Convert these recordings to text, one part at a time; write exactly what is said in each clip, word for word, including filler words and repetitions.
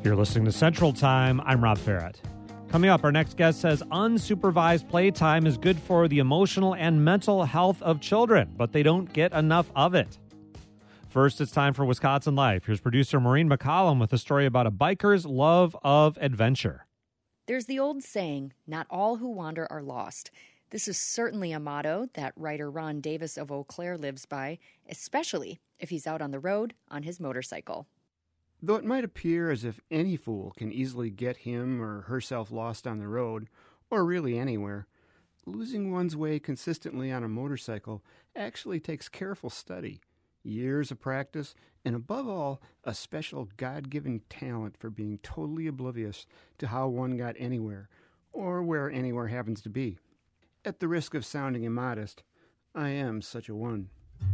You're listening to Central Time. I'm Rob Farrett. Coming up, our next guest says unsupervised playtime is good for the emotional and mental health of children, but they don't get enough of it. First, it's time for Wisconsin Life. Here's producer Maureen McCollum with a story about a biker's love of adventure. There's the old saying, not all who wander are lost. This is certainly a motto that writer Ron Davis of Eau Claire lives by, especially if he's out on the road on his motorcycle. Though it might appear as if any fool can easily get him or herself lost on the road, or really anywhere, losing one's way consistently on a motorcycle actually takes careful study, years of practice, and above all, a special God-given talent for being totally oblivious to how one got anywhere, or where anywhere happens to be. At the risk of sounding immodest, I am such a one.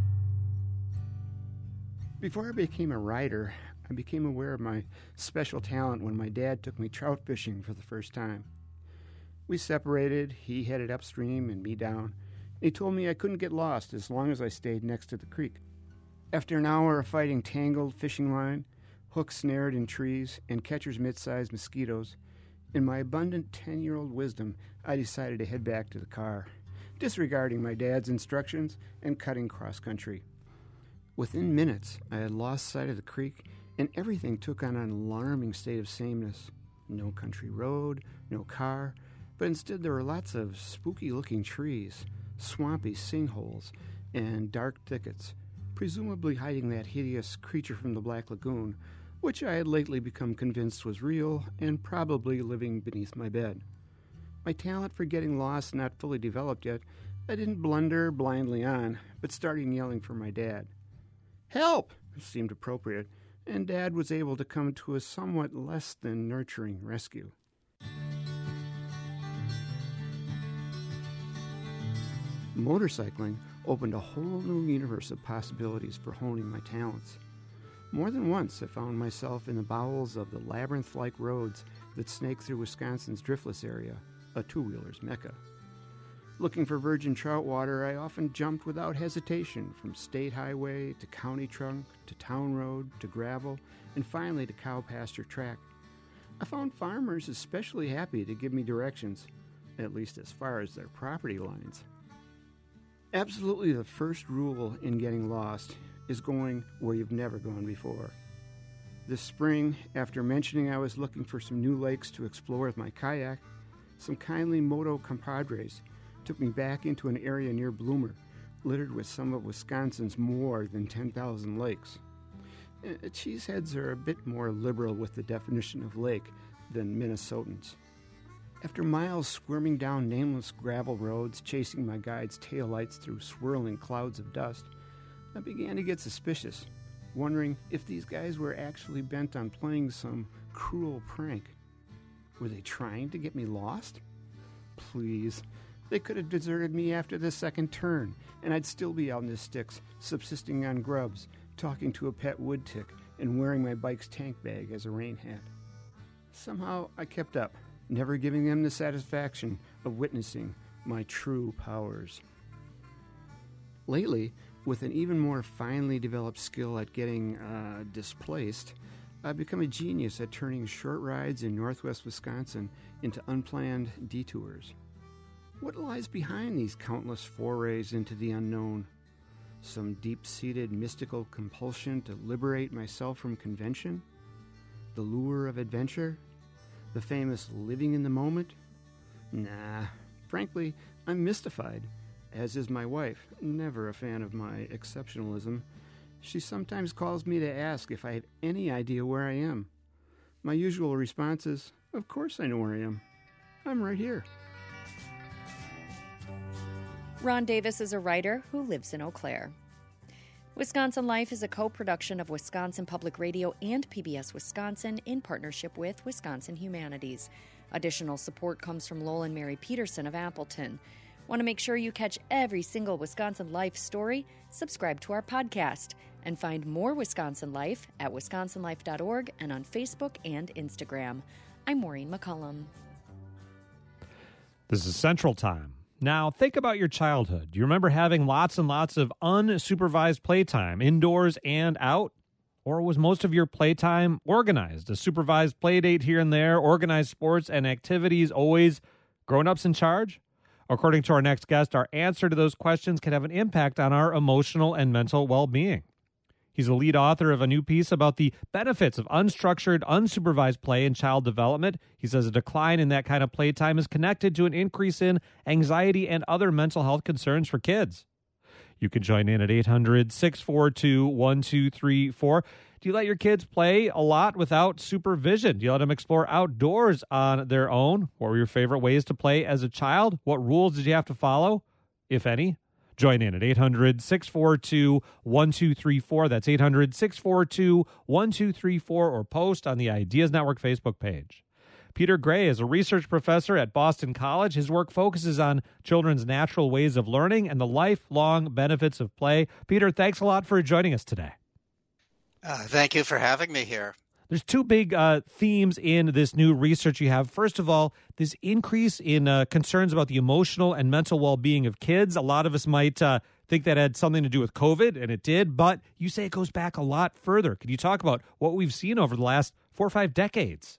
Before I became a rider, I became aware of my special talent when my dad took me trout fishing for the first time. We separated, he headed upstream and me down, and he told me I couldn't get lost as long as I stayed next to the creek. After an hour of fighting tangled fishing line, hooks snared in trees, and catcher's mitt-sized mosquitoes, in my abundant ten-year-old wisdom, I decided to head back to the car, disregarding my dad's instructions and cutting cross-country. Within minutes, I had lost sight of the creek, and everything took on an alarming state of sameness. No country road, no car, but instead there were lots of spooky-looking trees, swampy sinkholes, and dark thickets, presumably hiding that hideous creature from the Black Lagoon, which I had lately become convinced was real and probably living beneath my bed. My talent for getting lost not fully developed yet, I didn't blunder blindly on, but started yelling for my dad. Help! It seemed appropriate, and Dad was able to come to a somewhat less than nurturing rescue. Motorcycling opened a whole new universe of possibilities for honing my talents. More than once I found myself in the bowels of the labyrinth-like roads that snake through Wisconsin's driftless area, a two-wheeler's mecca. Looking for virgin trout water, I often jumped without hesitation from state highway to county trunk to town road to gravel and finally to cow pasture track. I found farmers especially happy to give me directions, at least as far as their property lines. Absolutely the first rule in getting lost is going where you've never gone before. This spring, after mentioning I was looking for some new lakes to explore with my kayak, some kindly moto compadres took me back into an area near Bloomer, littered with some of Wisconsin's more than ten thousand lakes. Uh, cheeseheads are a bit more liberal with the definition of lake than Minnesotans. After miles squirming down nameless gravel roads, chasing my guide's taillights through swirling clouds of dust, I began to get suspicious, wondering if these guys were actually bent on playing some cruel prank. Were they trying to get me lost? Please. They could have deserted me after the second turn, and I'd still be out in the sticks, subsisting on grubs, talking to a pet wood tick, and wearing my bike's tank bag as a rain hat. Somehow I kept up, never giving them the satisfaction of witnessing my true powers. Lately, with an even more finely developed skill at getting uh, displaced, I've become a genius at turning short rides in northwest Wisconsin into unplanned detours. What lies behind these countless forays into the unknown? Some deep-seated mystical compulsion to liberate myself from convention? The lure of adventure? The famous living in the moment? Nah, frankly, I'm mystified, as is my wife, never a fan of my exceptionalism. She sometimes calls me to ask if I have any idea where I am. My usual response is, of course I know where I am. I'm right here. Ron Davis is a writer who lives in Eau Claire. Wisconsin Life is a co-production of Wisconsin Public Radio and P B S Wisconsin in partnership with Wisconsin Humanities. Additional support comes from Lowell and Mary Peterson of Appleton. Want to make sure you catch every single Wisconsin Life story? Subscribe to our podcast and find more Wisconsin Life at wisconsin life dot org and on Facebook and Instagram. I'm Maureen McCollum. This is Central Time. Now, think about your childhood. Do you remember having lots and lots of unsupervised playtime, indoors and out? Or was most of your playtime organized? A supervised play date here and there, organized sports and activities, always grown-ups in charge? According to our next guest, our answer to those questions can have an impact on our emotional and mental well-being. He's the lead author of a new piece about the benefits of unstructured, unsupervised play in child development. He says a decline in that kind of playtime is connected to an increase in anxiety and other mental health concerns for kids. You can join in at eight hundred, six four two, one two three four. Do you let your kids play a lot without supervision? Do you let them explore outdoors on their own? What were your favorite ways to play as a child? What rules did you have to follow, if any? Join in at eight hundred, six four two, one two three four. That's eight hundred, six four two, one two three four, or post on the Ideas Network Facebook page. Peter Gray is a research professor at Boston College. His work focuses on children's natural ways of learning and the lifelong benefits of play. Peter, thanks a lot for joining us today. Uh, thank you for having me here. There's two big uh, themes in this new research you have. First of all, this increase in uh, concerns about the emotional and mental well-being of kids. A lot of us might uh, think that had something to do with COVID, and it did, but you say it goes back a lot further. Can you talk about what we've seen over the last four or five decades?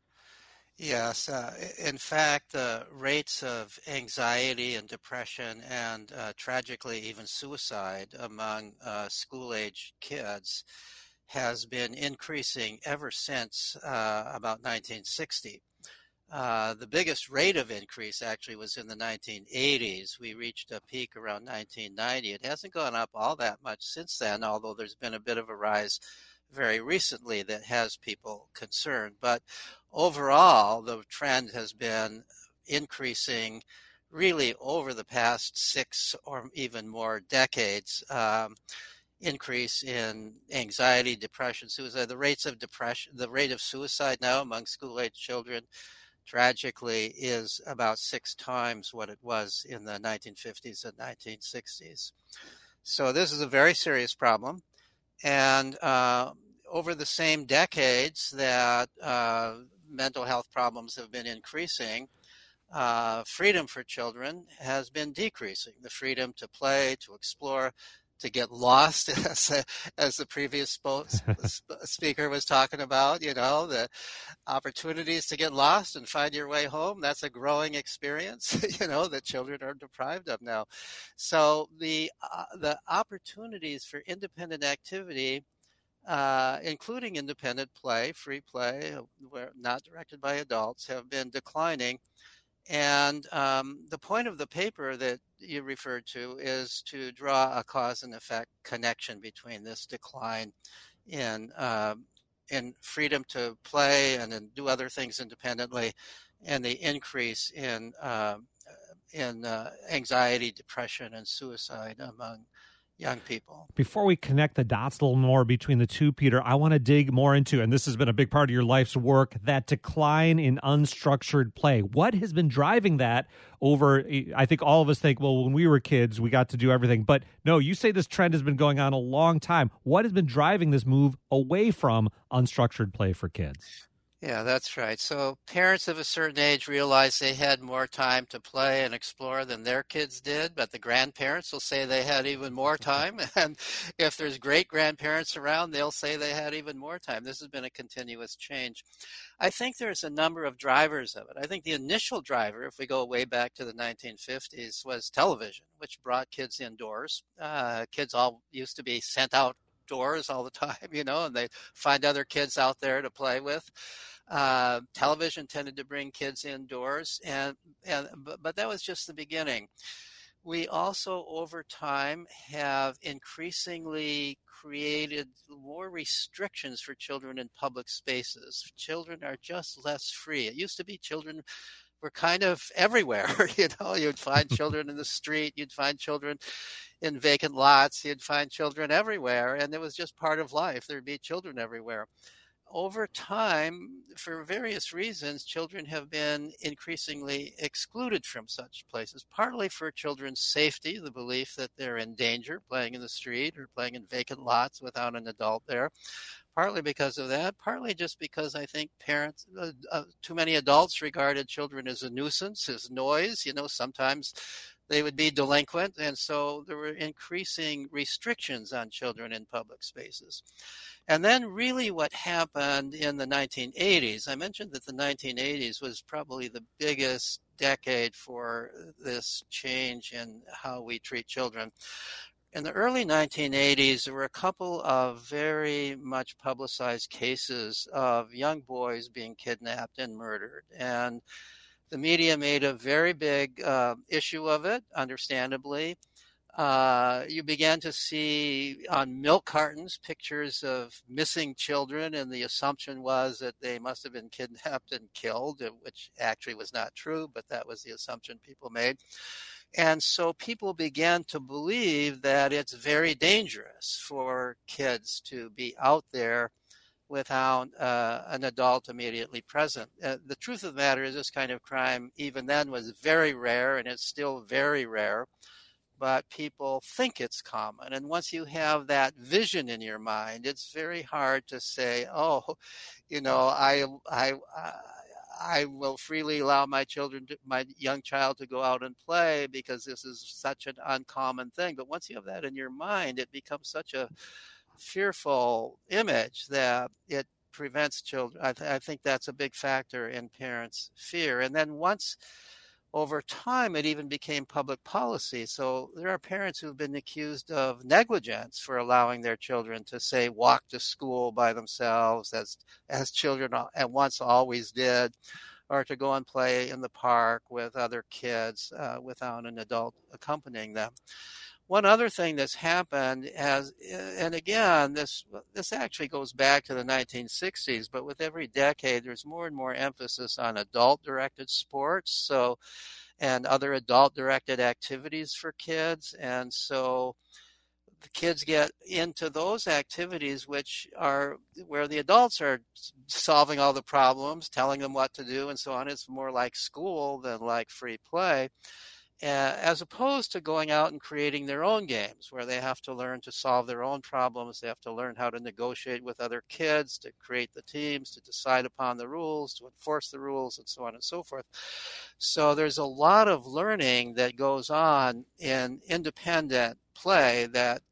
Yes. Uh, in fact, the rates of anxiety and depression and uh, tragically even suicide among uh, school-age kids has been increasing ever since uh, about nineteen sixty. Uh, the biggest rate of increase actually was in the nineteen eighties. We reached a peak around nineteen ninety. It hasn't gone up all that much since then, although there's been a bit of a rise very recently that has people concerned. But overall, the trend has been increasing really over the past six or even more decades. Um, increase in anxiety, depression, suicide. The rates of depression, the rate of suicide now among school-age children, tragically, is about six times what it was in the nineteen fifties and nineteen sixties. So this is a very serious problem. And uh, over the same decades that uh, mental health problems have been increasing, uh, freedom for children has been decreasing. The freedom to play, to explore, to get lost, as, as the previous spo- speaker was talking about, you know, the opportunities to get lost and find your way home. That's a growing experience, you know, that children are deprived of now. So the uh, the opportunities for independent activity, uh, including independent play, free play, where not directed by adults, have been declining. And um, the point of the paper that you referred to is to draw a cause and effect connection between this decline in uh, in freedom to play and then do other things independently, and the increase in uh, in uh, anxiety, depression, and suicide among young people. Before we connect the dots a little more between the two, Peter, I want to dig more into, and this has been a big part of your life's work, that decline in unstructured play. What has been driving that over, I think all of us think, well, when we were kids, we got to do everything. But no, you say this trend has been going on a long time. What has been driving this move away from unstructured play for kids? Yeah, that's right. So parents of a certain age realized they had more time to play and explore than their kids did, but the grandparents will say they had even more time. And if there's great grandparents around, they'll say they had even more time. This has been a continuous change. I think there's a number of drivers of it. I think the initial driver, if we go way back to the nineteen fifties, was television, which brought kids indoors. Uh, kids all used to be sent outdoors all the time, you know, and they find other kids out there to play with. Uh, television tended to bring kids indoors, and, and but, but that was just the beginning. We also, over time, have increasingly created more restrictions for children in public spaces. Children are just less free. It used to be children were kind of everywhere. You know, you'd find children in the street, you'd find children in vacant lots, you'd find children everywhere, and it was just part of life. There'd be children everywhere. Over time, for various reasons, children have been increasingly excluded from such places, partly for children's safety, the belief that they're in danger playing in the street or playing in vacant lots without an adult there, partly because of that, partly just because I think parents, uh, uh, too many adults regarded children as a nuisance, as noise. You know, sometimes they would be delinquent, and so there were increasing restrictions on children in public spaces. And then really what happened in the nineteen eighties, I mentioned that the nineteen eighties was probably the biggest decade for this change in how we treat children. In the early nineteen eighties, there were a couple of very much publicized cases of young boys being kidnapped and murdered. And the media made a very big uh, issue of it, understandably. Uh, you began to see on milk cartons pictures of missing children, and the assumption was that they must have been kidnapped and killed, which actually was not true, but that was the assumption people made. And so people began to believe that it's very dangerous for kids to be out there without uh, an adult immediately present. Uh, the truth of the matter is this kind of crime, even then, was very rare, and it's still very rare. But people think it's common. And once you have that vision in your mind, it's very hard to say, oh, you know, I, I, I will freely allow my children, to, my young child to go out and play because this is such an uncommon thing. But once you have that in your mind, it becomes such a fearful image that it prevents children. I, th- I think that's a big factor in parents' fear. And then once over time, it even became public policy. So there are parents who've been accused of negligence for allowing their children to, say, walk to school by themselves, as as children at once always did, or to go and play in the park with other kids uh, without an adult accompanying them. One other thing that's happened, as, and again, this this actually goes back to the nineteen sixties, but with every decade, there's more and more emphasis on adult-directed sports, so and other adult-directed activities for kids, and so the kids get into those activities, which are where the adults are solving all the problems, telling them what to do, and so on. It's more like school than like free play. Uh, as opposed to going out and creating their own games where they have to learn to solve their own problems. They have to learn how to negotiate with other kids, to create the teams, to decide upon the rules, to enforce the rules, and so on and so forth. So there's a lot of learning that goes on in independent play that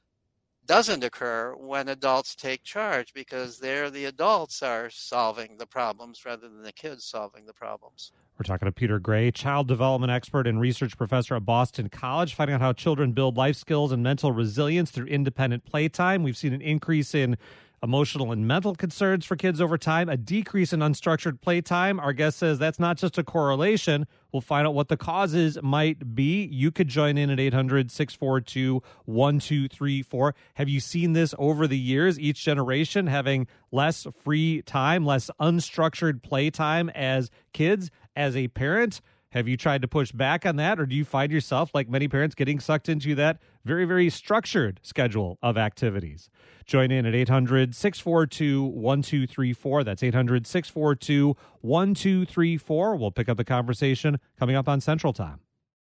doesn't occur when adults take charge, because there the adults are solving the problems rather than the kids solving the problems. We're talking to Peter Gray, child development expert and research professor at Boston College, finding out how children build life skills and mental resilience through independent playtime. We've seen an increase in emotional and mental concerns for kids over time, a decrease in unstructured playtime. Our guest says that's not just a correlation. We'll find out what the causes might be. You could join in at eight hundred, six four two, one two three four. Have you seen this over the years, each generation having less free time, less unstructured playtime as kids? As a parent, have you tried to push back on that, or do you find yourself, like many parents, getting sucked into that very, very structured schedule of activities? Join in at eight hundred, six four two, one two three four. That's eight hundred, six four two, one two three four. We'll pick up the conversation coming up on Central Time.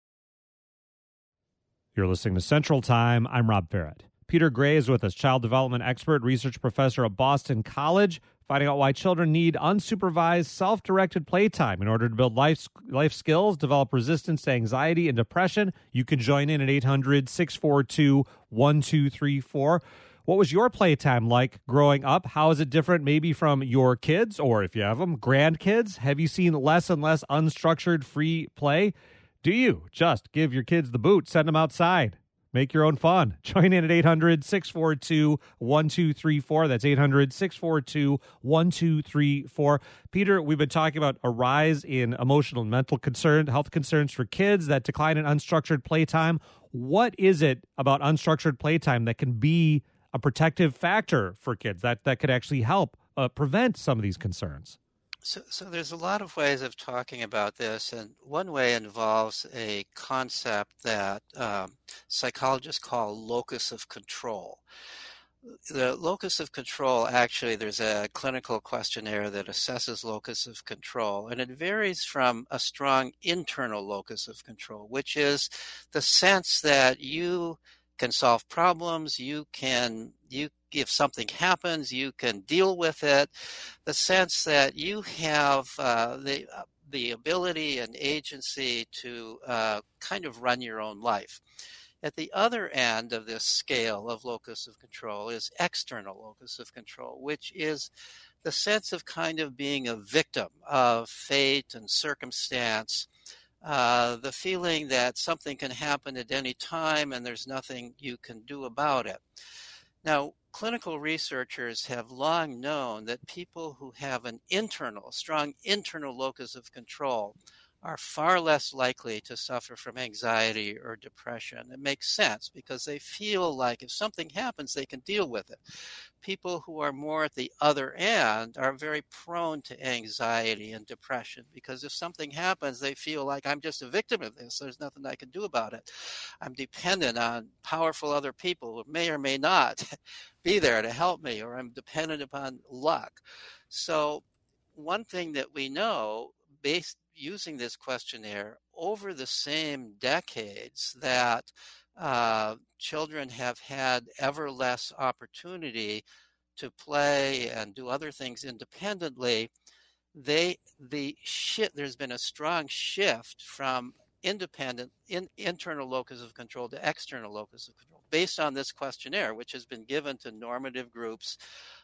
You're listening to Central Time. I'm Rob Ferret. Peter Gray is with us, child development expert, research professor at Boston College, finding out why children need unsupervised, self-directed playtime in order to build life life skills, develop resistance to anxiety and depression. You can join in at eight hundred, six four two, one two three four. What was your playtime like growing up? How is it different maybe from your kids, or if you have them, grandkids? Have you seen less and less unstructured free play? Do you just give your kids the boot, send them outside? Make your own fun. Join in at eight hundred, six four two, one two three four. That's eight hundred, six four two, one two three four. Peter, we've been talking about a rise in emotional and mental concern, health concerns for kids, that decline in unstructured playtime. What is it about unstructured playtime that can be a protective factor for kids that, that could actually help uh, prevent some of these concerns? So, so there's a lot of ways of talking about this, and one way involves a concept that um, psychologists call locus of control. The locus of control, actually, there's a clinical questionnaire that assesses locus of control, and it varies from a strong internal locus of control, which is the sense that you can solve problems, you can, you if something happens, you can deal with it. The sense that you have uh, the the ability and agency to uh, kind of run your own life. At the other end of this scale of locus of control is external locus of control, which is the sense of kind of being a victim of fate and circumstance, uh, the feeling that something can happen at any time and there's nothing you can do about it. Now, clinical researchers have long known that people who have an internal, strong internal locus of control are far less likely to suffer from anxiety or depression. It makes sense because they feel like if something happens, they can deal with it. People who are more at the other end are very prone to anxiety and depression because if something happens, they feel like I'm just a victim of this. There's nothing I can do about it. I'm dependent on powerful other people who may or may not be there to help me, or I'm dependent upon luck. So one thing that we know based using this questionnaire over the same decades that uh, children have had ever less opportunity to play and do other things independently, they the shift there's been a strong shift from independent in, internal locus of control to external locus of control based on this questionnaire, which has been given to normative groups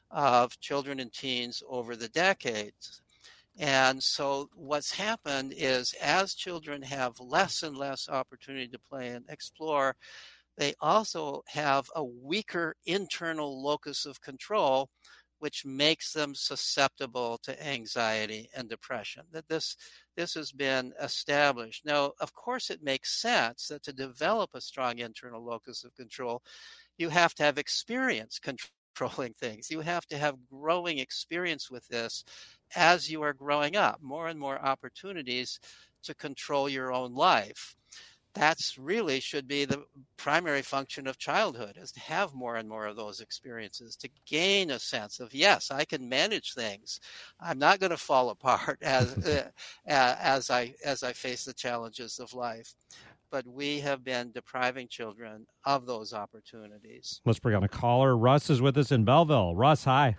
of children and teens over the decades. And so what's happened is as children have less and less opportunity to play and explore, they also have a weaker internal locus of control, which makes them susceptible to anxiety and depression. That this, this has been established. Now, of course, it makes sense that to develop a strong internal locus of control, you have to have experience controlling things. You have to have growing experience with this as you are growing up, more and more opportunities to control your own life. That's really should be the primary function of childhood, is to have more and more of those experiences, to gain a sense of, yes, I can manage things. I'm not going to fall apart as uh, as I as I face the challenges of life. But we have been depriving children of those opportunities. Let's bring on a caller. Russ is with us in Belleville. Russ, hi.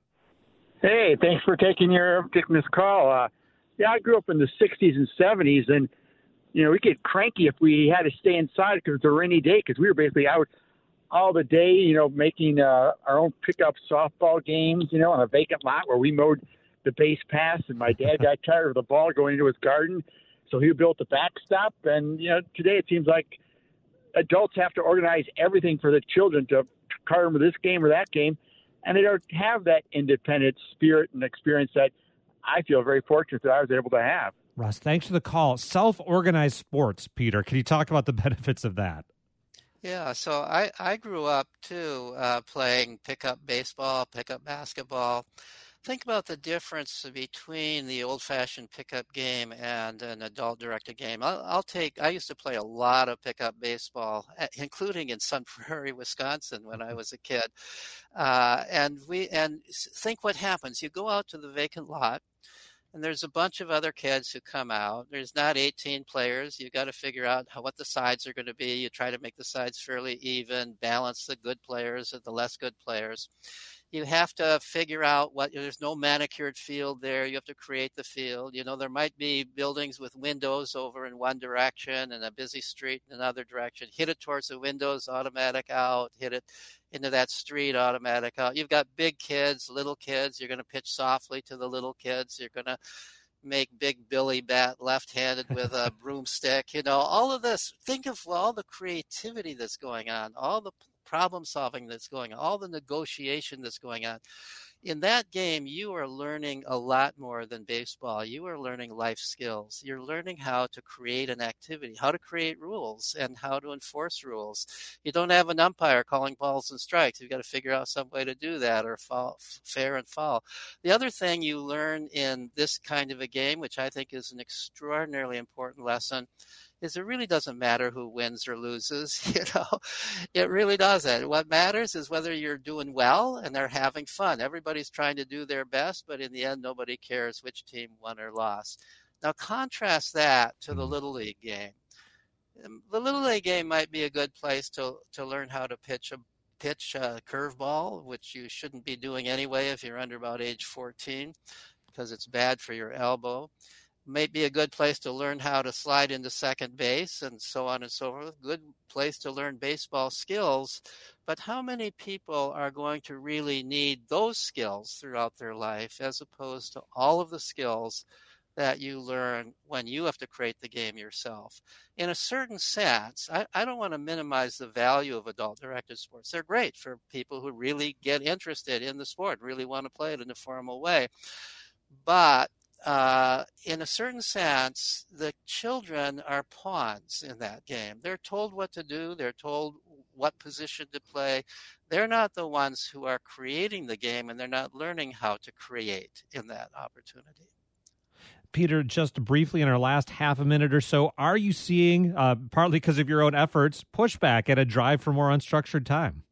Hey, thanks for taking your taking this call. Uh, yeah, I grew up in the sixties and seventies, and you know we get cranky if we had to stay inside because it's a rainy day because we were basically out all the day, you know, making uh, our own pickup softball games, you know, on a vacant lot where we mowed the base paths, and my dad got tired of the ball going into his garden, so he built the backstop. And you know, today it seems like adults have to organize everything for the children to cart them to this game or that game. And they don't have that independent spirit and experience that I feel very fortunate that I was able to have. Russ, thanks for the call. Self-organized sports, Peter. Can you talk about the benefits of that? Yeah, so I, I grew up, too, uh, playing pickup baseball, pickup basketball. Think about the difference between the old-fashioned pickup game and an adult-directed game. I'll, I'll take. I used to play a lot of pickup baseball, including in Sun Prairie, Wisconsin, when I was a kid. Uh, and we and think what happens. You go out to the vacant lot, and there's a bunch of other kids who come out. There's not eighteen players. You got to figure out how, what the sides are going to be. You try to make the sides fairly even, balance the good players and the less good players. You have to figure out what, there's no manicured field there. You have to create the field. You know, there might be buildings with windows over in one direction and a busy street in another direction. Hit it towards the windows, automatic out. Hit it into that street, automatic out. You've got big kids, little kids. You're going to pitch softly to the little kids. You're going to make Big Billy bat left-handed with a broomstick. You know, all of this. Think of all the creativity that's going on, all the problem solving that's going on, all the negotiation that's going on. In that game, you are learning a lot more than baseball. You are learning life skills. You're learning how to create an activity, how to create rules, and how to enforce rules. You don't have an umpire calling balls and strikes. You've got to figure out some way to do that, or fall, fair and foul. The other thing you learn in this kind of a game, which I think is an extraordinarily important lesson, is it really doesn't matter who wins or loses. You know, it really doesn't. What matters is whether you're doing well and they're having fun. Everybody's trying to do their best, but in the end, nobody cares which team won or lost. Now, contrast that to the Little League game. The Little League game might be a good place to to learn how to pitch a pitch a curveball, which you shouldn't be doing anyway if you're under about age fourteen, because it's bad for your elbow. may be a good place to learn how to slide into second base and so on and so forth. Good place to learn baseball skills. But how many people are going to really need those skills throughout their life as opposed to all of the skills that you learn when you have to create the game yourself? In a certain sense, I, I don't want to minimize the value of adult-directed sports. They're great for people who really get interested in the sport, really want to play it in a formal way. But uh, in a certain sense, the children are pawns in that game. They're told what to do. They're told what position to play. They're not the ones who are creating the game, and they're not learning how to create in that opportunity. Peter, just briefly in our last half a minute or so, are you seeing, uh, partly because of your own efforts, pushback at a drive for more unstructured time?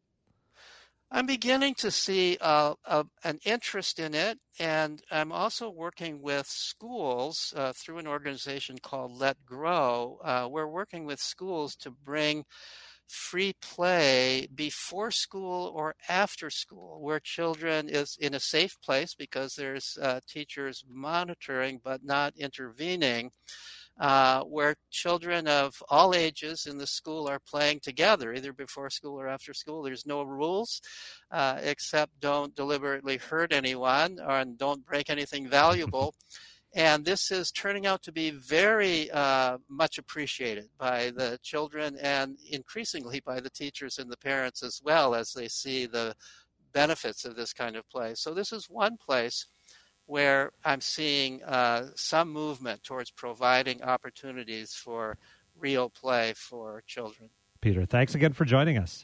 I'm beginning to see uh, uh, an interest in it, and I'm also working with schools uh, through an organization called Let Grow. Uh, we're working with schools to bring free play before school or after school, where children is in a safe place because there's uh, teachers monitoring but not intervening, uh, where children of all ages in the school are playing together, either before school or after school. There's no rules uh, except don't deliberately hurt anyone or don't break anything valuable. And this is turning out to be very uh, much appreciated by the children and increasingly by the teachers and the parents as well, as they see the benefits of this kind of play. So this is one place where I'm seeing uh, some movement towards providing opportunities for real play for children. Peter, thanks again for joining us.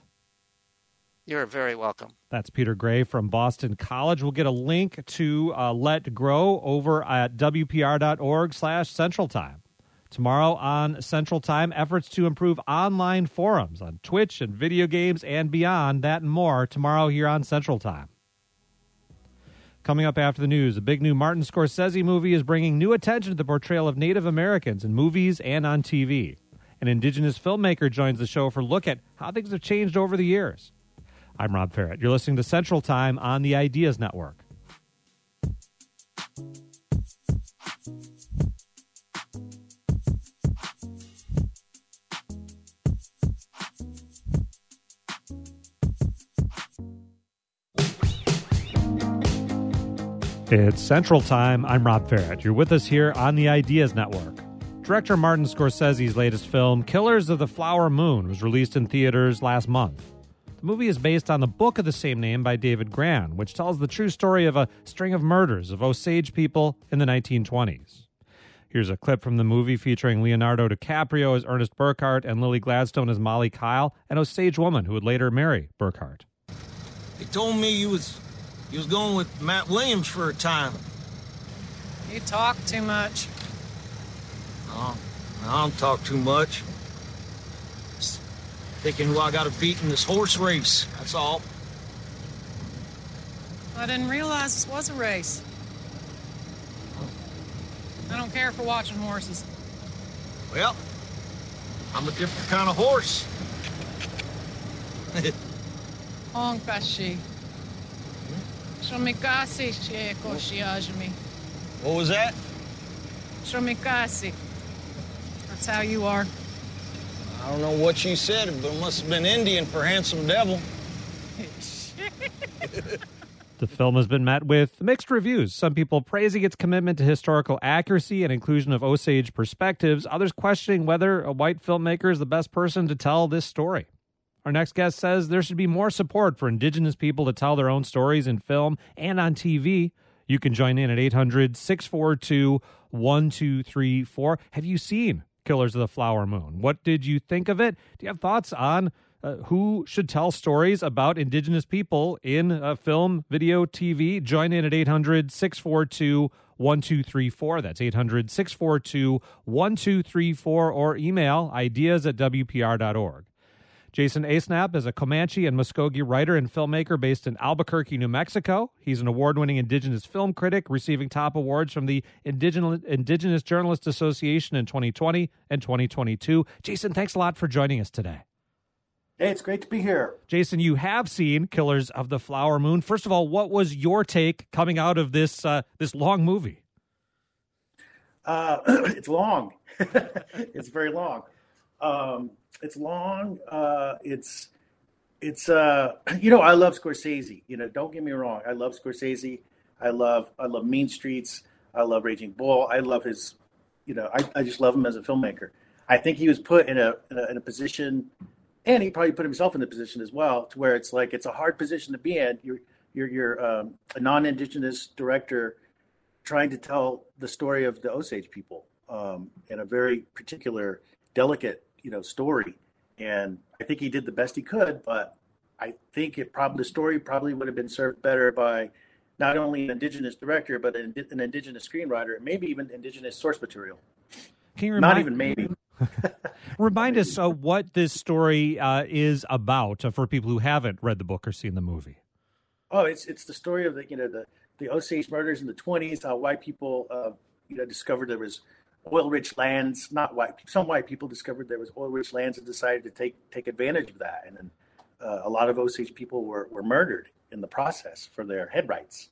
You're very welcome. That's Peter Gray from Boston College. We'll get a link to uh, Let Grow over at W P R dot org slash Central Time. Tomorrow on Central Time, efforts to improve online forums on Twitch and video games and beyond, that and more, tomorrow here on Central Time. Coming up after the news, a big new Martin Scorsese movie is bringing new attention to the portrayal of Native Americans in movies and on T V. An Indigenous filmmaker joins the show for a look at how things have changed over the years. I'm Rob Ferrett. You're listening to Central Time on the Ideas Network. It's Central Time. I'm Rob Ferrett. You're with us here on the Ideas Network. Director Martin Scorsese's latest film, Killers of the Flower Moon, was released in theaters last month. The movie is based on the book of the same name by David Grann, which tells the true story of a string of murders of Osage people in the nineteen twenties. Here's a clip from the movie featuring Leonardo DiCaprio as Ernest Burkhart and Lily Gladstone as Molly Kyle, an Osage woman who would later marry Burkhart. He told me you was you was going with Matt Williams for a time. You talk too much. Oh, I don't talk too much. Just thinking who I got to beat in this horse race, that's all. I didn't realize this was a race. I don't care for watching horses. Well, I'm a different kind of horse. Onkashi. Shomikasi sheko shiajimi. What was that? Shomikasi. That's how you are. I don't know what you said, but it must have been Indian for handsome devil. The film has been met with mixed reviews. Some people praising its commitment to historical accuracy and inclusion of Osage perspectives, others questioning whether a white filmmaker is the best person to tell this story. Our next guest says there should be more support for Indigenous people to tell their own stories in film and on T V. You can join in at eight hundred, six four two, one two three four. Have you seen Killers of the Flower Moon? What did you think of it? Do you have thoughts on uh, who should tell stories about Indigenous people in uh, film, video, T V? Join in at eight hundred, six four two, one two three four. That's eight hundred, six four two, one two three four, or email ideas at W P R dot org. Jason Asnap is a Comanche and Muskogee writer and filmmaker based in Albuquerque, New Mexico. He's an award-winning Indigenous film critic, receiving top awards from the Indigenous, Indigenous Journalist Association in twenty twenty and twenty twenty-two. Jason, thanks a lot for joining us today. Hey, it's great to be here. Jason, you have seen Killers of the Flower Moon. First of all, what was your take coming out of this uh, this long movie? Uh, it's long. It's very long. Um, it's long. Uh, it's it's uh, you know, I love Scorsese. You know, don't get me wrong. I love Scorsese. I love I love Mean Streets. I love Raging Bull. I love his. You know, I, I just love him as a filmmaker. I think he was put in a, in a in a position, and he probably put himself in the position as well, to where it's like it's a hard position to be in. You're you're you're um, a non-indigenous director trying to tell the story of the Osage people um, in a very particular, delicate, you know, story. And I think he did the best he could, but I think it probably the story probably would have been served better by not only an indigenous director, but an, an indigenous screenwriter, and maybe even indigenous source material. Can you remind, not even maybe. remind us uh, what this story uh, is about uh, for people who haven't read the book or seen the movie. Oh, it's it's the story of the you know the the Osage murders in the twenties. How white people uh, you know discovered there was oil-rich lands. Not white. Some white people discovered there was oil-rich lands and decided to take take advantage of that. And then uh, a lot of Osage people were were murdered in the process for their head rights.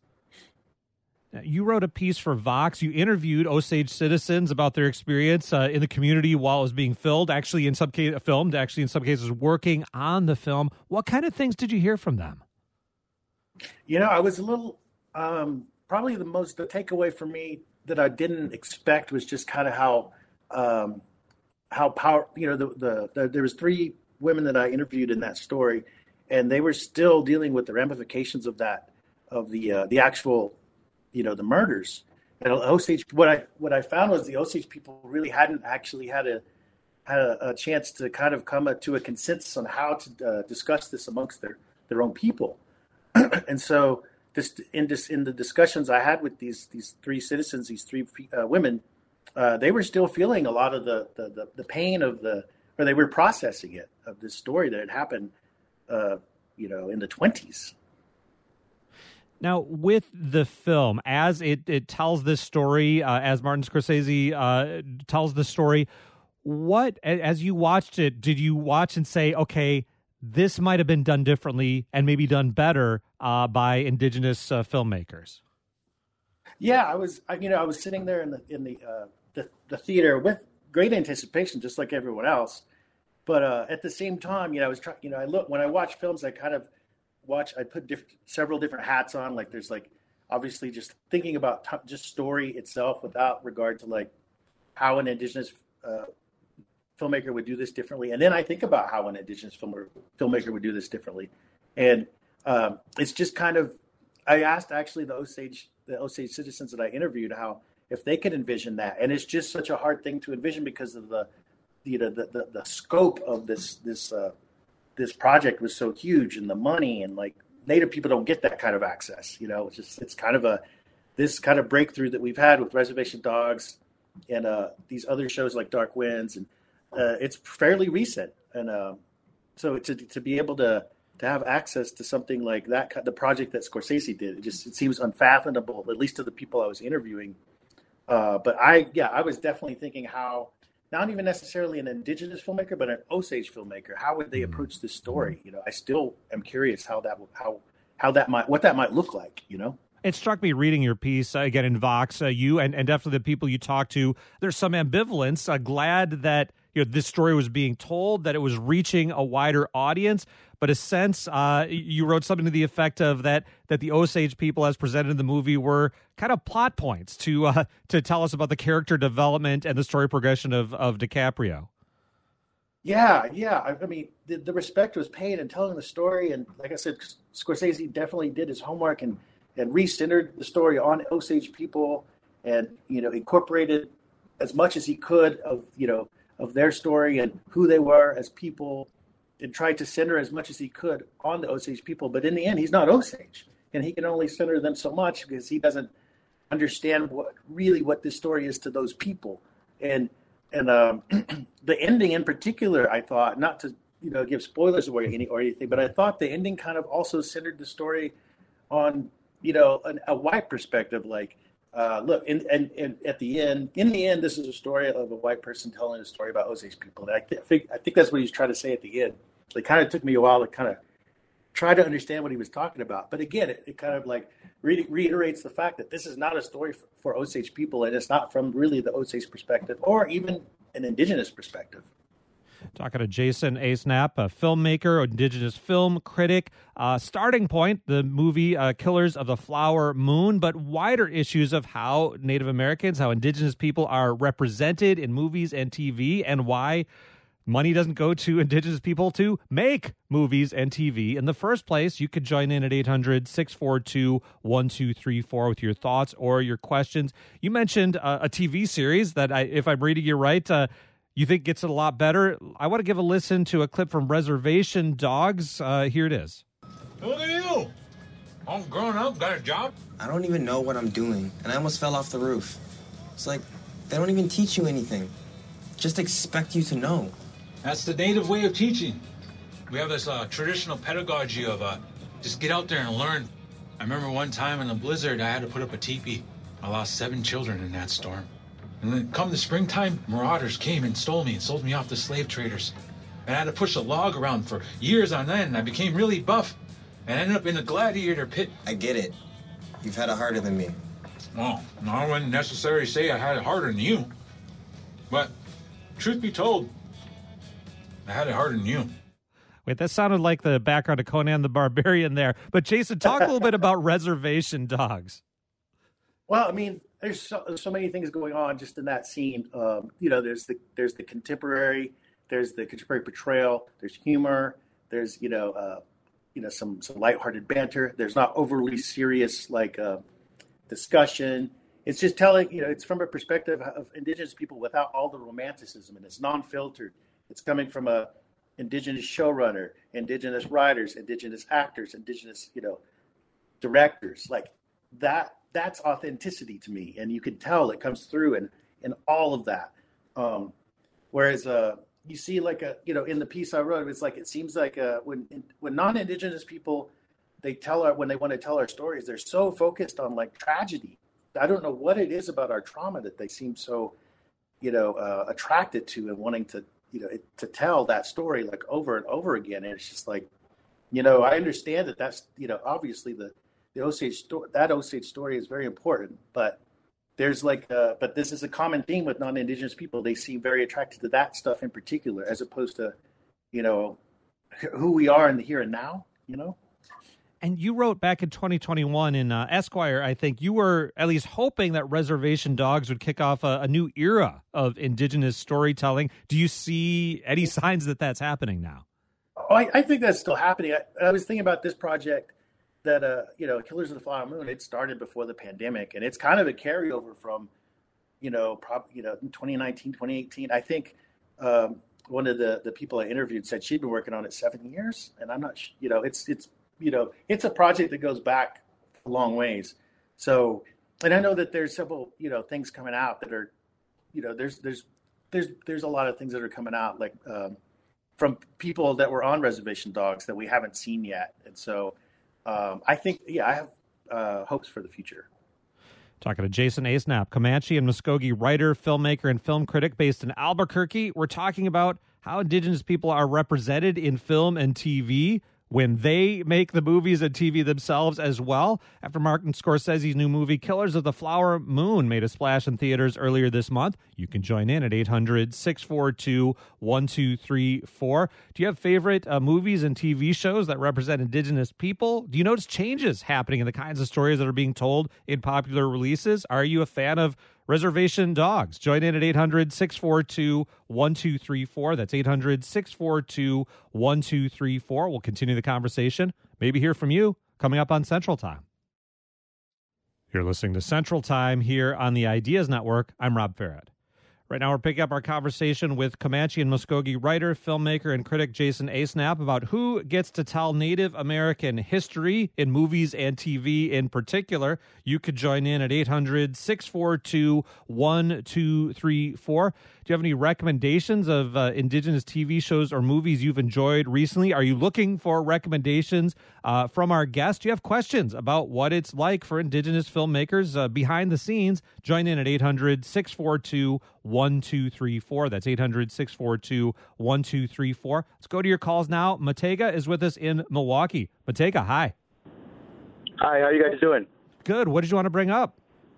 You wrote a piece for Vox. You interviewed Osage citizens about their experience uh, in the community while it was being filmed. Actually, in some cases, filmed. Actually, in some cases, working on the film. What kind of things did you hear from them? You know, I was a little. Um, probably the most the takeaway for me that I didn't expect was just kind of how um, how power. You know, the, the the there was three women that I interviewed in that story, and they were still dealing with the ramifications of that of the uh, the actual. You know, the murders. And Osage, what I what I found was the Osage people really hadn't actually had a had a, a chance to kind of come to a consensus on how to uh, discuss this amongst their, their own people. And so, this in this in the discussions I had with these these three citizens, these three uh, women, uh, they were still feeling a lot of the, the the the pain of the, or they were processing it of this story that had happened, uh, you know, in the twenties. Now, with the film, as it, it tells this story, uh, as Martin Scorsese uh, tells the story, what, as you watched it, did you watch and say, okay, this might have been done differently and maybe done better uh, by indigenous uh, filmmakers? Yeah, I was, I, you know, I was sitting there in the in the, uh, the the theater with great anticipation, just like everyone else. But uh, at the same time, you know, I was trying, you know, I look when I watch films, I kind of watch, I put diff- several different hats on. Like there's like, obviously just thinking about t- just story itself without regard to like how an indigenous uh, filmmaker would do this differently. And then I think about how an indigenous filmer, filmmaker would do this differently. And um, it's just kind of, I asked actually the Osage, the Osage citizens that I interviewed how, if they could envision that. And it's just such a hard thing to envision because of the, you know, the, the, the scope of this, this, uh, this project was so huge and the money and like Native people don't get that kind of access, you know, it's just, it's kind of a, this kind of breakthrough that we've had with Reservation Dogs and uh, these other shows like Dark Winds. And uh, it's fairly recent. And uh, so to to be able to, to have access to something like that, the project that Scorsese did, it just, it seems unfathomable, at least to the people I was interviewing. Uh, but I, yeah, I was definitely thinking how, not even necessarily an indigenous filmmaker, but an Osage filmmaker. How would they approach this story? You know, I still am curious how that how how that might what that might look like. You know, it struck me reading your piece uh, again in Vox. Uh, you and, and definitely the people you talk to. There's some ambivalence. Uh, glad that you know this story was being told, that it was reaching a wider audience. But a sense, uh, you wrote something to the effect of that that the Osage people, as presented in the movie, were kind of plot points to uh, to tell us about the character development and the story progression of, of DiCaprio. Yeah, yeah. I, I mean, the, the respect was paid in telling the story, and like I said, Scorsese definitely did his homework and and re-centered the story on Osage people, and you know, incorporated as much as he could of you know of their story and who they were as people. And tried to center as much as he could on the Osage people. But in the end, he's not Osage. And he can only center them so much because he doesn't understand what really what this story is to those people. And and um, the ending in particular, I thought, not to you know give spoilers away any, or anything, but I thought the ending kind of also centered the story on, you know, an, a white perspective. Like, uh, look, and, and, and at the end, in the end, this is a story of a white person telling a story about Osage people. And I, th- I think I think that's what he's trying to say at the end. It kind of took me a while to kind of try to understand what he was talking about. But again, it, it kind of like re- reiterates the fact that this is not a story for, for Osage people, and it's not from really the Osage perspective or even an indigenous perspective. Talking to Jason A. Snap, a filmmaker, indigenous film critic. Uh, starting point, the movie uh, Killers of the Flower Moon, but wider issues of how Native Americans, how indigenous people are represented in movies and T V, and why money doesn't go to indigenous people to make movies and T V in the first place. You could join in at eight hundred, six four two, one two three four with your thoughts or your questions. You mentioned uh, a T V series that, I, if I'm reading you right, uh, you think gets it a lot better. I want to give a listen to a clip from Reservation Dogs. Uh, here it is. Look at you. I'm grown up, got a job. I don't even know what I'm doing, and I almost fell off the roof. It's like they don't even teach you anything. Just expect you to know. That's the native way of teaching. We have this uh, traditional pedagogy of uh, just get out there and learn. I remember one time in a blizzard, I had to put up a teepee. I lost seven children in that storm. And then come the springtime, marauders came and stole me and sold me off to slave traders. And I had to push a log around for years on end, and I became really buff and ended up in a gladiator pit. I get it. You've had it harder than me. Well, I wouldn't necessarily say I had it harder than you. But truth be told, I had it harder than you. Wait, that sounded like the background of Conan the Barbarian there. But Jason, talk a little bit about Reservation Dogs. Well, I mean, there's so, so many things going on just in that scene. Um, you know, there's the there's the contemporary, there's the contemporary portrayal, there's humor, there's you know, uh, you know, some some lighthearted banter. There's not overly serious like uh, discussion. It's just telling, you know, it's from a perspective of indigenous people without all the romanticism, and it's non-filtered. It's coming from a indigenous showrunner, indigenous writers, indigenous actors, indigenous, you know, directors. Like that, that's authenticity to me. And you can tell it comes through in, in all of that. Um, whereas uh, you see like a, you know, in the piece I wrote, it's like, it seems like uh, when, when non-indigenous people, they tell our, when they want to tell our stories, they're so focused on like tragedy. I don't know what it is about our trauma that they seem so, you know, uh, attracted to and wanting to, you know, it, to tell that story like over and over again. And it's just like, you know, I understand that that's, you know, obviously the, the Osage story, that Osage story is very important, but there's like, uh, but this is a common theme with non-indigenous people. They seem very attracted to that stuff in particular, as opposed to, you know, who we are in the here and now, you know? And you wrote back in twenty twenty-one in uh, Esquire, I think you were at least hoping that Reservation Dogs would kick off a, a new era of indigenous storytelling. Do you see any signs that that's happening now? Oh, I, I think that's still happening. I, I was thinking about this project that, uh, you know, Killers of the Flower Moon, it started before the pandemic, and it's kind of a carryover from, you know, prob- you know, twenty nineteen, twenty eighteen. I think um, one of the, the people I interviewed said she'd been working on it seven years, and I'm not, you know, it's, it's, you know, it's a project that goes back a long ways. So, and I know that there's several, you know, things coming out that are, you know, there's, there's, there's, there's a lot of things that are coming out, like um, from people that were on Reservation Dogs that we haven't seen yet. And so um, I think, yeah, I have uh, hopes for the future. Talking to Jason A. Snap, Comanche and Muskogee writer, filmmaker, and film critic based in Albuquerque. We're talking about how indigenous people are represented in film and T V, when they make the movies and T V themselves as well. After Martin Scorsese's new movie, Killers of the Flower Moon, made a splash in theaters earlier this month. You can join in at eight hundred, six four two, one two three four. Do you have favorite uh, movies and T V shows that represent indigenous people? Do you notice changes happening in the kinds of stories that are being told in popular releases? Are you a fan of Reservation Dogs? Join in at eight hundred, six four two, one two three four. That's eight hundred, six four two, one two three four. We'll continue the conversation. Maybe hear from you coming up on Central Time. You're listening to Central Time here on the Ideas Network. I'm Rob Farrett. Right now, we're picking up our conversation with Comanche and Muskogee writer, filmmaker, and critic Jason A. Snap about who gets to tell Native American history in movies and T V in particular. You could join in at eight hundred, six four two, one two three four. Do you have any recommendations of uh, indigenous T V shows or movies you've enjoyed recently? Are you looking for recommendations uh, from our guests? Do you have questions about what it's like for indigenous filmmakers uh, behind the scenes? Join in at eight hundred, six four two, one two three four. That's eight hundred, six four two, one two three four. Let's go to your calls now. Matega is with us in Milwaukee. Matega, hi. Hi, how you guys doing? Good. What did you want to bring up?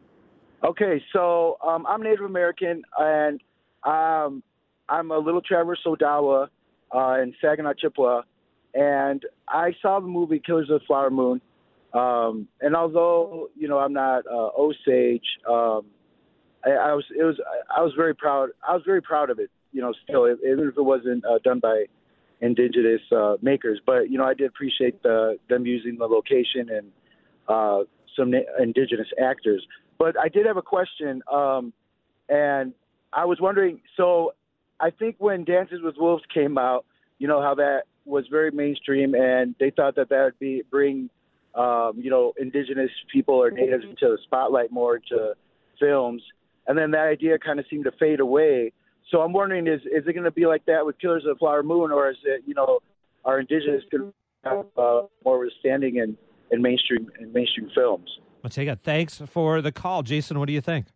Okay, so um, I'm Native American, and um, I'm a Little Traverse Odawa uh, in Saginaw, Chippewa, and I saw the movie Killers of the Flower Moon. Um, and although you know I'm not uh, Osage, um, I, I was it was I was very proud. I was very proud of it. You know, still even if it wasn't uh, done by indigenous uh, makers, but you know I did appreciate the, them using the location and uh, some na- indigenous actors. But I did have a question, um, and I was wondering. So I think when Dances with Wolves came out, you know how that was very mainstream, and they thought that that would be bring Um, you know, indigenous people or natives into the spotlight more into films. And then that idea kind of seemed to fade away. So I'm wondering, is is it going to be like that with Killers of the Flower Moon, or is it, you know, are indigenous going to have uh, more of a standing in, in mainstream in mainstream films? Matega, thanks for the call. Jason, what do you think?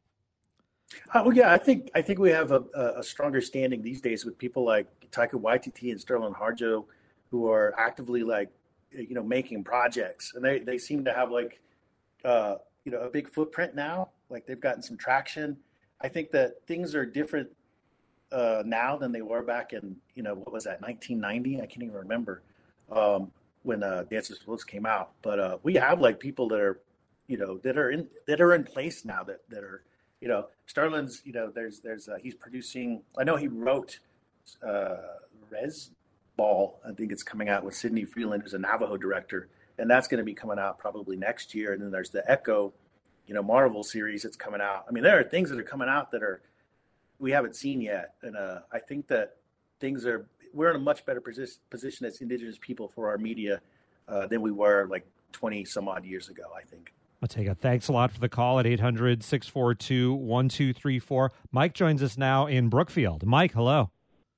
Uh, well, yeah, I think I think we have a, a stronger standing these days with people like Taika Waititi and Sterling Harjo, who are actively like, you know, making projects, and they, they seem to have like, uh, you know, a big footprint now. Like they've gotten some traction. I think that things are different uh, now than they were back in, you know, what was that, nineteen ninety? I can't even remember um, when uh, Dances with Wolves came out. But uh, we have like people that are, you know, that are in that are in place now that that are, you know, Sterling's, you know, there's there's uh, he's producing. I know he wrote uh, Res. Ball, I think it's coming out with Sidney Freeland, who's a Navajo director, and that's going to be coming out probably next year. And then there's the Echo, you know, Marvel series that's coming out. I mean, there are things that are coming out that are we haven't seen yet, and uh, I think that things are we're in a much better position, position as Indigenous people for our media uh, than we were like twenty some odd years ago, I think. Matega, thanks a lot for the call at eight hundred, six four two, one two three four. Mike joins us now in Brookfield. Mike, hello.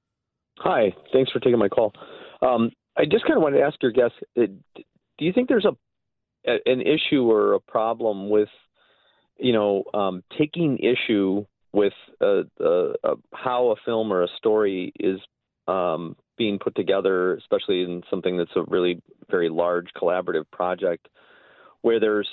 Hi, thanks for taking my call. Um, I just kind of wanted to ask your guest, uh, do you think there's a, a an issue or a problem with, you know, um, taking issue with uh, uh, uh, how a film or a story is um, being put together, especially in something that's a really very large collaborative project, where there's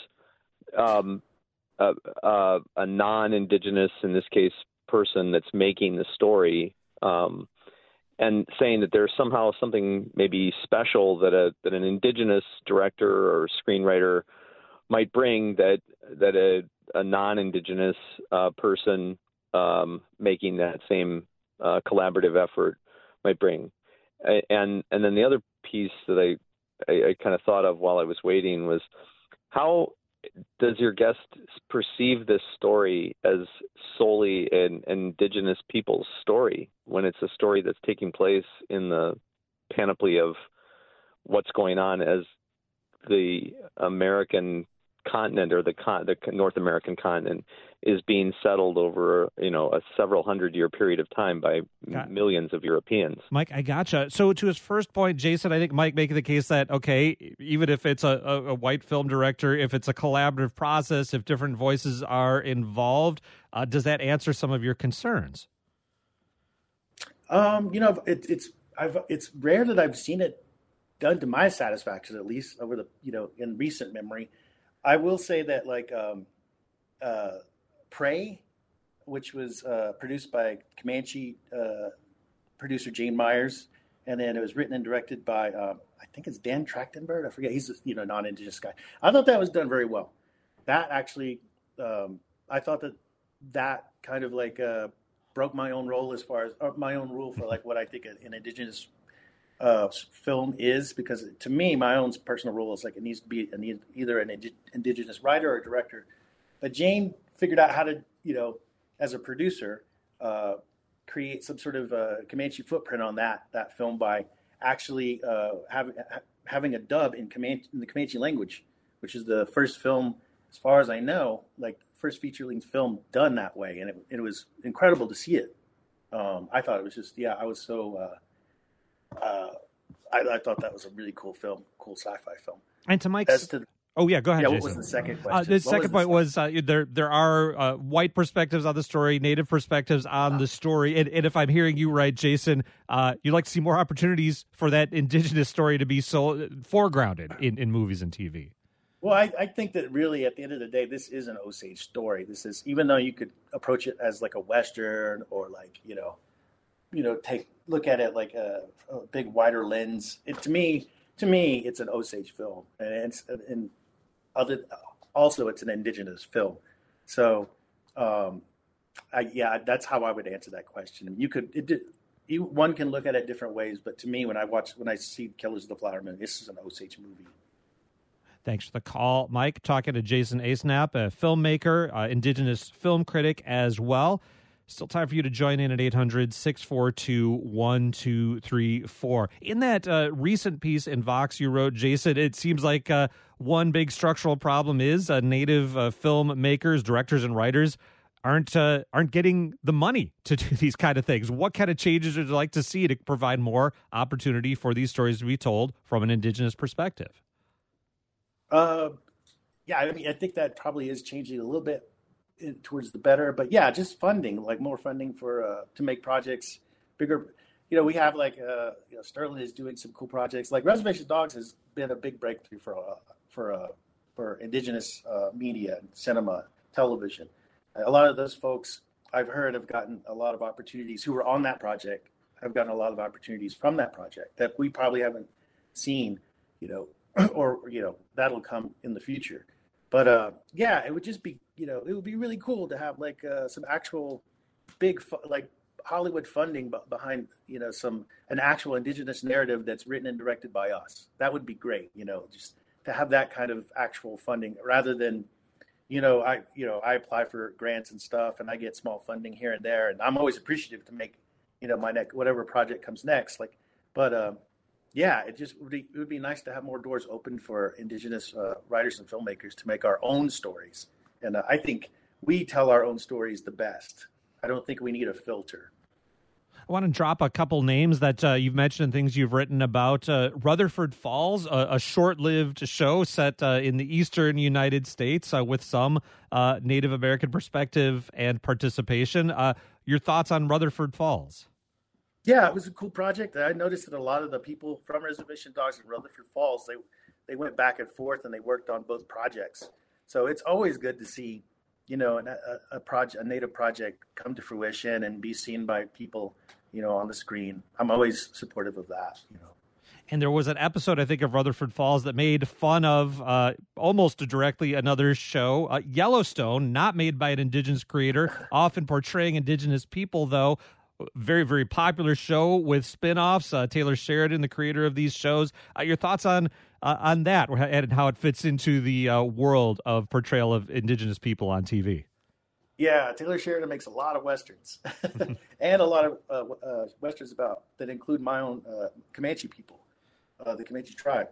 um, a, a, a non-Indigenous, in this case, person that's making the story, um, and saying that there's somehow something maybe special that a that an Indigenous director or screenwriter might bring that that a, a non-Indigenous uh, person um, making that same uh, collaborative effort might bring. And and then the other piece that I, I, I kind of thought of while I was waiting was, how does your guest perceive this story as solely an Indigenous people's story when it's a story that's taking place in the panoply of what's going on as the American continent or the, con- the North American continent is being settled over, you know, a several hundred year period of time by got millions of Europeans. Mike, I gotcha. So to his first point, Jason, I think Mike making the case that, okay, even if it's a, a, a white film director, if it's a collaborative process, if different voices are involved, uh, does that answer some of your concerns? Um, you know, it, it's I've it's rare that I've seen it done to my satisfaction, at least over the, you know, in recent memory. I will say that, like, um, uh, Prey, which was uh, produced by Comanche uh, producer Jane Myers, and then it was written and directed by, um, I think it's Dan Trachtenberg. I forget. He's a, you know, non-Indigenous guy. I thought that was done very well. That actually, um, I thought that that kind of like uh, broke my own role as far as or my own rule for like what I think an Indigenous uh, film is, because to me, my own personal rule is like it needs to be an, either an Indigenous writer or director. But Jane figured out how to, you know, as a producer, uh, create some sort of uh, Comanche footprint on that that film by actually uh, having having a dub in Comanche in the Comanche language, which is the first film, as far as I know, like first feature-length film done that way, and it, it was incredible to see it. Um, I thought it was just, yeah, I was so. Uh, Uh, I, I thought that was a really cool film, cool sci-fi film. And to Mike's, to, Oh, yeah, go ahead, yeah, Jason. what was the second question? Uh, the What second was the point was uh, there there are uh, white perspectives on the story, Native perspectives on the story. And, and if I'm hearing you right, Jason, uh, you'd like to see more opportunities for that indigenous story to be so foregrounded in, in movies and T V. Well, I, I think that really at the end of the day, this is an Osage story. This is, even though you could approach it as like a Western or like, you know, you know, take, look at it like a, a big wider lens. It, to me, to me, it's an Osage film. And it's, and other, also it's an indigenous film. So, um, I, yeah, that's how I would answer that question. You could, it did, you, one can look at it different ways, but to me, when I watch, when I see Killers of the Flower Moon, this is an Osage movie. Thanks for the call, Mike. Talking to Jason Asnap, a filmmaker, uh, indigenous film critic as well. Still time for you to join in at eight hundred, six four two, one two three four. In that uh, recent piece in Vox you wrote, Jason, it seems like uh, one big structural problem is uh, Native uh, filmmakers, directors, and writers aren't uh, aren't getting the money to do these kind of things. What kind of changes would you like to see to provide more opportunity for these stories to be told from an indigenous perspective? Uh, yeah, I mean, I think that probably is changing a little bit in, towards the better, but yeah, just funding, like more funding for uh, to make projects bigger. You know, we have like uh, you know, Sterling is doing some cool projects. Like Reservation Dogs has been a big breakthrough for uh, for uh, for indigenous uh, media, cinema, television. A lot of those folks I've heard have gotten a lot of opportunities who were on that project. Have gotten a lot of opportunities from that project that we probably haven't seen. You know. Or, you know, that'll come in the future. But, uh, yeah, it would just be, you know, it would be really cool to have, like, uh, some actual big, fu- like, Hollywood funding b- behind, you know, some, an actual indigenous narrative that's written and directed by us. That would be great, you know, just to have that kind of actual funding rather than, you know, I, you know, I apply for grants and stuff and I get small funding here and there. And I'm always appreciative to make, you know, my next, whatever project comes next. Like, but, um, yeah, it just would be, it would be nice to have more doors open for indigenous uh, writers and filmmakers to make our own stories. And uh, I think we tell our own stories the best. I don't think we need a filter. I want to drop a couple names that uh, you've mentioned and things you've written about. Uh, Rutherford Falls, a, a short-lived show set uh, in the eastern United States uh, with some uh, Native American perspective and participation. Uh, your thoughts on Rutherford Falls? Yeah, it was a cool project. I noticed that a lot of the people from Reservation Dogs in Rutherford Falls, they they went back and forth and they worked on both projects. So it's always good to see, you know, a, a project, a Native project come to fruition and be seen by people, you know, on the screen. I'm always supportive of that, you know. And there was an episode, I think, of Rutherford Falls that made fun of uh, almost directly another show, uh, Yellowstone, not made by an indigenous creator, often portraying indigenous people, though. Very, very popular show with spinoffs. Uh, Taylor Sheridan, the creator of these shows. Uh, your thoughts on uh, on that and how it fits into the uh, world of portrayal of indigenous people on T V? Yeah, Taylor Sheridan makes a lot of Westerns and a lot of uh, uh, Westerns about that include my own uh, Comanche people, uh, the Comanche tribe.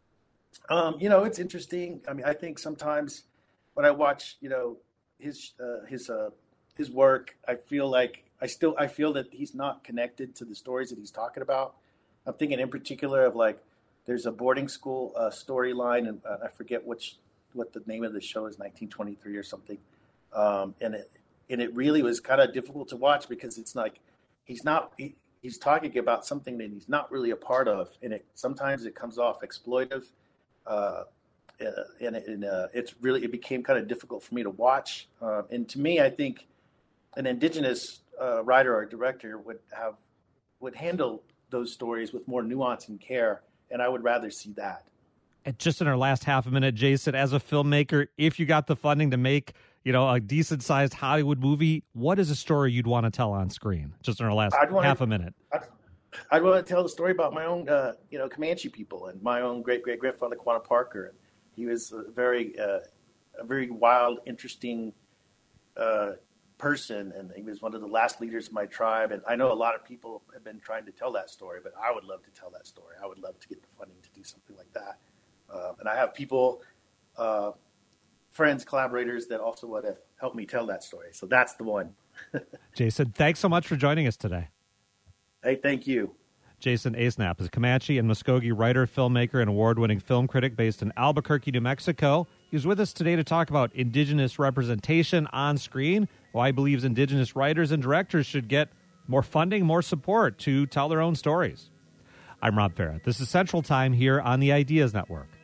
Um, you know, it's interesting. I mean, I think sometimes when I watch, you know, his uh, his uh, his work, I feel like I still I feel that he's not connected to the stories that he's talking about. I'm thinking in particular of like there's a boarding school uh, storyline, and uh, I forget which what the name of the show is, nineteen twenty-three or something. Um, and it and it really was kind of difficult to watch because it's like he's not he, he's talking about something that he's not really a part of, and it sometimes it comes off exploitive, uh, and, and uh, it's really it became kind of difficult for me to watch. Uh, and to me, I think an indigenous uh, writer or director would have would handle those stories with more nuance and care, and I would rather see that. And just in our last half a minute, Jason, as a filmmaker, if you got the funding to make, you know, a decent-sized Hollywood movie, what is a story you'd want to tell on screen? Just in our last wanna, half a minute. I'd, I'd want to tell the story about my own, uh, you know, Comanche people and my own great-great-grandfather, Quanah Parker. And he was a very, uh, a very wild, interesting uh, person, and he was one of the last leaders of my tribe. And I know a lot of people have been trying to tell that story, but I would love to tell that story. I would love to get the funding to do something like that. Uh, and I have people, uh, friends, collaborators that also want to help me tell that story. So that's the one. Jason, thanks so much for joining us today. Hey, thank you. Jason Asnap is a Comanche and Muskogee writer, filmmaker, and award-winning film critic based in Albuquerque, New Mexico. He's with us today to talk about Indigenous representation on screen, why he believes Indigenous writers and directors should get more funding, more support to tell their own stories. I'm Rob Farrett. This is Central Time here on the Ideas Network.